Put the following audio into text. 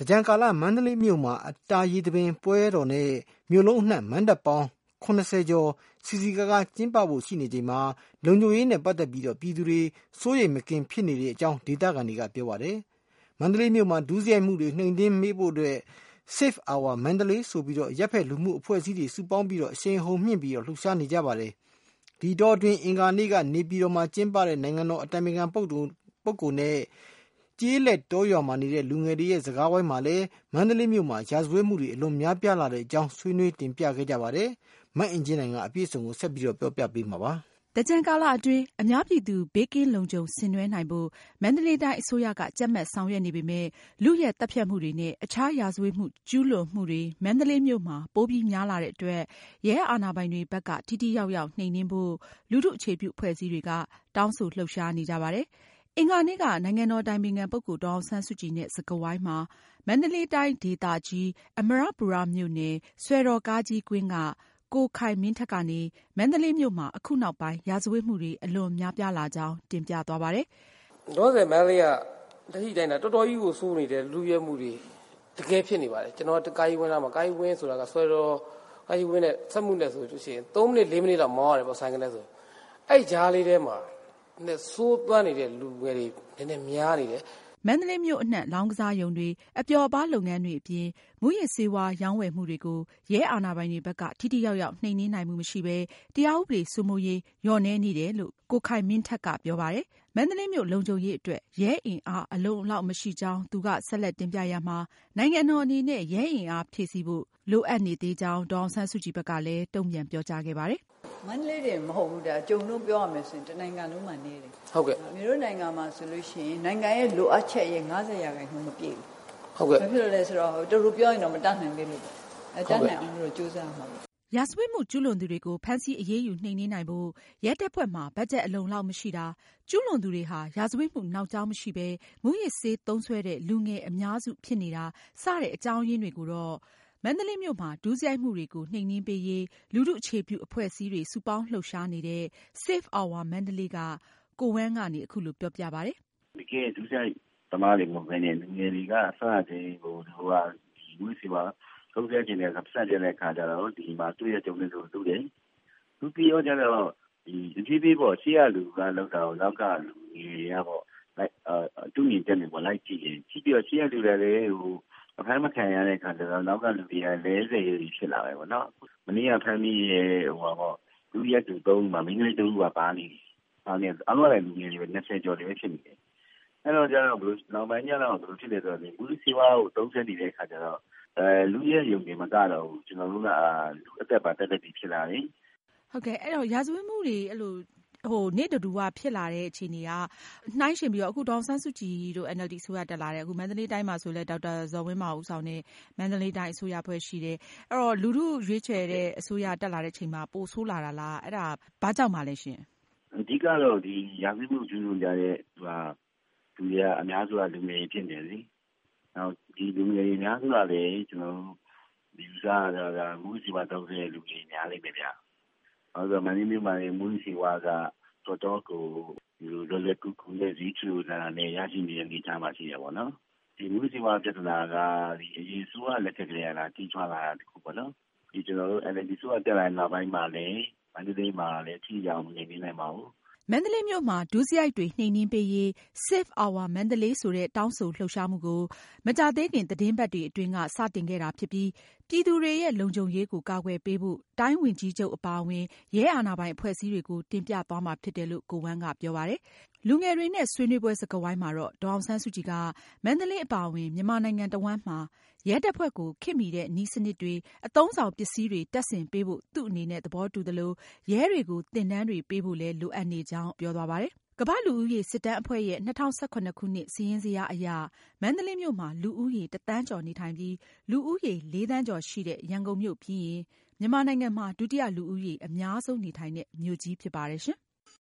ကြံကာလမန္တလေးမြို့မှာအတာရေသဘင်ပွဲတော်နဲ့မြို့လုံးအနှံ့မဏ္ဍပ်ပေါင်း80ကျော်စီစီကားကားကျင်းပဖို့ရှိနေချိန်မှာလုံခြုံရေးနဲ့ပတ်သက်ပြီးပြည်သူတွေစိုးရိမ်မကင်းဖြစ်နေတဲ့အကြောင်းဒေသခံတွေကပြောပါတယ်။မန္တလေးမြို့မှာဒုစရိုက်မှုတွေနှိမ်နင်းမေးဖို့အတွက် Save Our Mandalay ဆိုပြီးရပ်ဖက်လူမှုအဖွဲ့အစည်းတွေစုပေါင်းပြီးအရှိန်အဟုန်မြှင့်ပြီးလှုပ်ရှားနေကြပါတယ်။ဒီတော့အတွင်းအင်္ဂါနေ့ကနေပြည်တော်မှာကျင်းပတဲ့နိုင်ငံတော်အတိုင်ပင်ခံပုဂ္ဂိုလ်နဲ့ကျေးလက်တောရွာမှာနေတဲ့လူငယ်တွေရဲ့စကားဝိုင်းမှာလည်းမန္တလေးမြို့မှာရာဇဝတ်မှုတွေအလွန်များပြားလာတဲ့အကြောင်းဆွေးနွေးတင်ပြခဲ့ကြပါတယ်။မအင်ကြင်းနိုင်ကအပြည့်အစုံကိုဆက်ပြီးပြောပြပေးမှာပါ။သင်္ကြန်ကာလအတွင်းအများပြည်သူဘေးကင်းလုံခြုံဆင်နွှဲနိုင်ဖို့မန္တလေးတိုင်းအစိုးရကကြပ်မတ်ဆောင်ရွက်နေပေမဲ့လုယက်သတ်ဖြတ်မှုတွေနဲ့အခြားရာဇဝတ်မှုကျူးလွန်မှုတွေမန္တလေးမြို့မှာပိုပြီးများလာတဲ့အတွက်ရဲအာဏာပိုင်တွေဘက်ကထိထိရောက်ရောက်နှိမ်နင်းဖို့လူထုအခြေပြုအဖွဲ့အစည်းတွေကတောင်းဆိုလှုပ်ရှားနေကြပါတယ်။အင်္ဂါနေ့ကနိုင်ငံတော်အတိုင်ပင်ခံပုဂ္ဂိုလ်ဒေါ်အောင်ဆန်းစုကြည်နဲ့စကားဝိုင်းမှာမန္တလေးတိုင်းဒေသကြီးအမရပူရမြို့နယ်ဆွဲတော်ကားကြီးကွင်းကကိုခိုင်မင်းထက်ကနေမန္တလေးမြို့မှာအခုနောက်ပိုင်းရာဇဝတ်မှုတွေအလွန်များပြားလာကြောင်းတင်ပြသွားပါတယ်။တော့မန္တလေးကလက်ရှိတိုင်းတာတော်တော်ကြီးကိုစိုးနေတဲ့လူရဲမှုတွေတကယ်ဖြစ်နေပါတယ်။ကျွန်တော်ကာယဝင်းလာမှာကာယဝင်းဆိုတာကဆွဲတော်ကာယဝင်းနဲ့ဆက်မှုနဲ့ဆိုလို့ရှိရင်3မိနစ်4မိနစ်လောက်မောင်းရတယ်ပေါ့ဆိုင်ကလေးဆိုအဲ့ကြားလေးထဲမှာနဲ့စိုးသွမ်းနေတဲ့လူငယ်တွေနည်းနည်းများနေတယ်မန္တလေးမြို့အနှံ့လောင်းကစားရုံတွေအပျော်ပါးလုပ်ငန်းတွေအပြင်မူရစ်ဆေးဝါးရောင်းဝယ်မှုတွေကိုရဲအာဏာပိုင်တွေဘက်ကထိထိရောက်ရောက်နှိမ်နင်းနိုင်မှုမရှိဘဲတရားဥပဒေစိုးမိုးရေးလျော့နည်းနေတယ်လို့ကိုခိုင်မင်းထက်ကပြောပါတယ်။မန္တလေးမြို့လုံခြုံရေးအတွက်ရဲအင်အားအလုံအလောက်မရှိကြောင်းသူကဆက်လက်တင်ပြရမှာနိုင်ငံတော်အနေနဲ့ရဲအင်အားဖြည့်ဆည်းဖို့လိုအပ်နေသေးကြောင်းဒေါ်အောင်ဆန်းစုကြည်ဘက်ကလည်းတုံ့ပြန်ပြောကြားခဲ့ပါတယ်။မန္တလေးတွေမဟုတ်ဘူးဒါကြုံလို့ပြောရမယ်ဆိုရင်တနိုင်ငံလုံးမှာနေတယ်ဟုတ်ကဲ့မျိုးတို့နိုင်ငံမှာဆိုလို့ရှိရင်နိုင်ငံရဲ့လိုအပ်ချက်ရဲ့90%မပြည့်ဘူးဟုတ်ကဲ့ဘာဖြစ်လို့လဲဆိုတော့တူတူပြောရင်တော့မတတ်နိုင်သေးလို့တတ်နိုင်အောင်လို့ကြိုးစားမှာပါရာဇဝတ်မှုကျူးလွန်သူတွေကိုဖမ်းဆီးအရေးယူနှိမ်နင်းနိုင်ဖို့ရဲတပ်ဖွဲ့မှာဘတ်ဂျက်အလုံလောက်မရှိတာကျူးလွန်သူတွေဟာရာဇဝတ်မှုနောက်ကြောင်းမရှိဘဲမူရစ်ဆေးသုံးစွဲတဲ့လူငယ်အများစုဖြစ်နေတာစတဲ့အကြောင်းရင်းတွေကိုတော့မန္တလေးမြို့မှာဒုစရိုက်မှုတွေကိုနှိမ်နင်းပေးရေးလူထုအခြေပြုအဖွဲ့အစည်းတွေစုပေါင်းလှုပ်ရှားနေတဲ့ Save Our Mandalay ကကိုဝမ်းကနေအခုလိုပြောပြပါတယ်။ဒီကဲဒုစရိုက်သမားတွေမဟုတ်ဘဲနဲ့လူငယ်တွေကအစတဲ့ဟိုဒီမူရစ်ဆေးပါသုံးစွဲခြင်းနဲ့ဆက်ဆက်တဲ့ခါကြတော့ဒီမှာတွေ့ရကြုံနေလို့တူတယ်။သူပြောကြတော့ဒီအဖြစ်ဖြစ်ပေါ့ရှေ့ရလူကလောက်တာကိုနောက်ကလူကြီးရပေါ့လိုက်တူညီတဲ့နေပေါ့လိုက်ကြည့်ရင်ကြည့်ပြီးတော့ရှေ့ရလူတွေလည်းဟိုအဖမ်းမခံရတဲ့ခါကျတော့နောက်ကလူတွေက40ဖြစ်လာပဲပေါ့နော်။မနေ့ကဖမ်းပြီးရဲ့ဟိုပေါ့လူရက်သူ3မှာမိန်းကလေး2ကပါနေတယ်။အားနဲ့အလုံးလိုက်လူကြီးတွေ20ကျော်တွေပဲဖြစ်နေတယ်။အဲ့တော့ကျတော့ဘယ်လိုနောက်ပိုင်းကျတော့ဘယ်လိုဖြစ်လဲဆိုတော့ဒီမူလစီဝါကို30နေတဲ့ခါကျတော့လူရဲ့ယုံကြည်မကတော့ဘူးကျွန်တော်တို့ကလူအသက်ပါတက်တက်ပြီးဖြစ်လာတယ်ဟုတ်ကဲ့အဲ့တော့ရာဇဝတ်မှုတွေအဲ့လိုနေ့တူကဖြစ်လာတဲ့အခြေအနေကနှိုင်းရှင်ပြီးတော့အခုဒေါ်ဆန်းစုကြည်တို့ NLD အစိုးရတက်လာတယ်အခုမန္တလေးတိုင်းမှာဆိုလဲဒေါက်တာဇော်ဝင်းမောင်ဦးဆောင်တဲ့မန္တလေးတိုင်းအစိုးရဖွဲ့ရှိတယ်အဲ့တော့လူထုရွေးချယ်တဲ့အစိုးရတက်လာတဲ့ချိန်မှာပိုဆိုးလာတာလားအဲ့ဒါဘာကြောင့်မှလဲရှင်အဓိကတော့ဒီရာဇဝတ်မှုကျူးလွန်ကြတဲ့သူတွေကအများစုကလူငယ်ဖြစ်နေတယ်လေနောက်ဒီလူငယ်တွေများစုကလည်းကျွန်တော်ဒီစားတာမူစီပါတော့တဲ့လူကြီးများလိမ့်မယ်ဗျာ။အဲဒါမင်းမျိုးမှလည်းမူစီဝါကတော်တော်ကိုဒီလိုလက်ကူကူနဲ့ဇီးချူလာနဲ့ရရှိနေတဲ့အနေအထားမှာရှိရပါတော့။ဒီမူစီဝါပြဿနာကဒီအရေးဆိုးကလက်ကလေးရတာကြီးထွားလာတာတခုပေါ့နော်။ဒီကျွန်တော်တို့ NLD ဆိုတက်လာတဲ့နောက်ပိုင်းမှာလည်းမန္တလေးမှာလည်းထိရောက်နေနေနိုင်ပါဘူး။မန္တလေးမြို့မှာဒုစရိုက်တွေနှိမ်နင်းပေးရေး Save Our Mandalay ဆိုတဲ့တောင်းဆိုလှုပ်ရှားမှုကိုမကြာသေးခင်သတင်းပတ်တွေအတွင်းကစတင်ခဲ့တာဖြစ်ပြီးပြည်သူတွေရဲ့လုံခြုံရေးကိုကာကွယ်ပေးဖို့တိုင်းဝန်ကြီးချုပ်အပါအဝင်ရဲအာဏာပိုင်အဖွဲ့အစည်းတွေကိုတင်ပြသွားမှာဖြစ်တယ်လို့ကိုဝမ်းကပြောပါတယ်။လူငယ်တွေနဲ့ဆွေးနွေးပွဲစကားဝိုင်းမှာတော့ဒေါ်အောင်ဆန်းစုကြည်ကမန္တလေးအပါအဝင်မြန်မာနိုင်ငံတဝန်းမှာရဲတပ်ဖွဲ့ကိုခေတ်မီတဲ့နည်းစနစ်တွေအသုံးဆောင်ပစ္စည်းတွေတပ်ဆင်ပေးဖို့သူ့အနေနဲ့သဘောတူသလိုရဲတွေကိုသင်တန်းတွေပေးဖို့လည်းလိုအပ်နေကြောင်းပြောသွားပါတယ်။ကမ္ဘာ့လူဦးရေစစ်တမ်းအဖွဲ့ရဲ့2018ခုနှစ်စာရင်းဇယားအရမန္တလေးမြို့မှာလူဦးရေ1 သန်းကျော်နေထိုင်ပြီးလူဦးရေ4 သန်းကျော်ရှိတဲ့ရန်ကုန်မြို့ပြီးရင်မြန်မာနိုင်ငံမှာဒုတိယလူဦးရေအများဆုံးနေထိုင်တဲ့မြို့ကြီးဖြစ်ပါတယ်ရှင်။